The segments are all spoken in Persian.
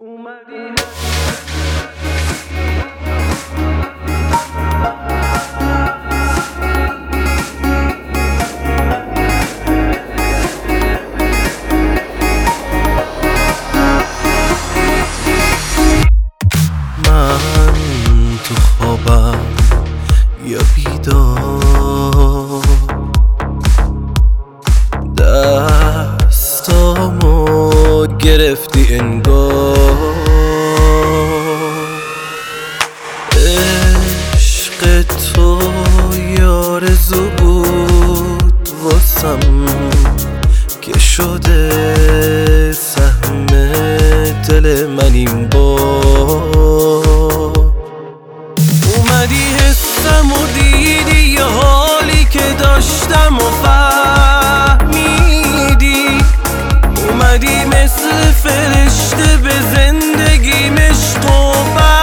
اومدی من تو خوابم یا بیدار، دستامو گرفتی انگار. عشق تو یارزو بود واسم که شده سهم دل من این بار. اومدی حسم و دیدی یه حالی که داشتم و فهمیدی. اومدی مثل فرشته به زندگیم عشق و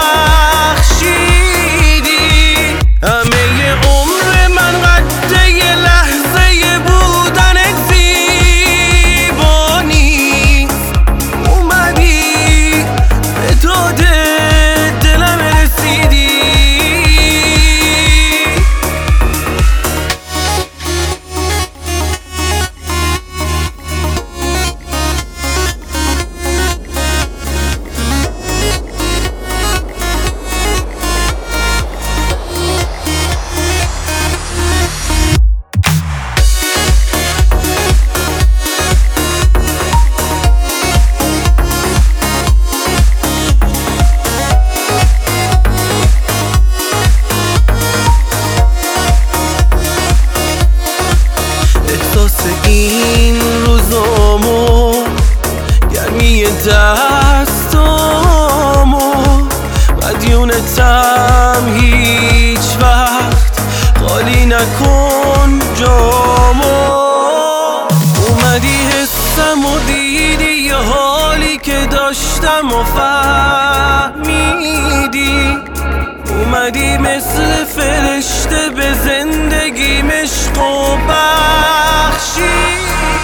بخشیدی. همه ی عمر من قد یه لحظه بودنت زیبا نیست. اومدی به داد دلم رسیدی. احساس این روزامو، گرمی دستامو، مدیونتم هیچ وقت خالی نکن جامو. اومدی حسم و دیدی یه حالی که داشتم و فهمیدی. اومدی مثل فرشته به زندگیم عشق و بخشی.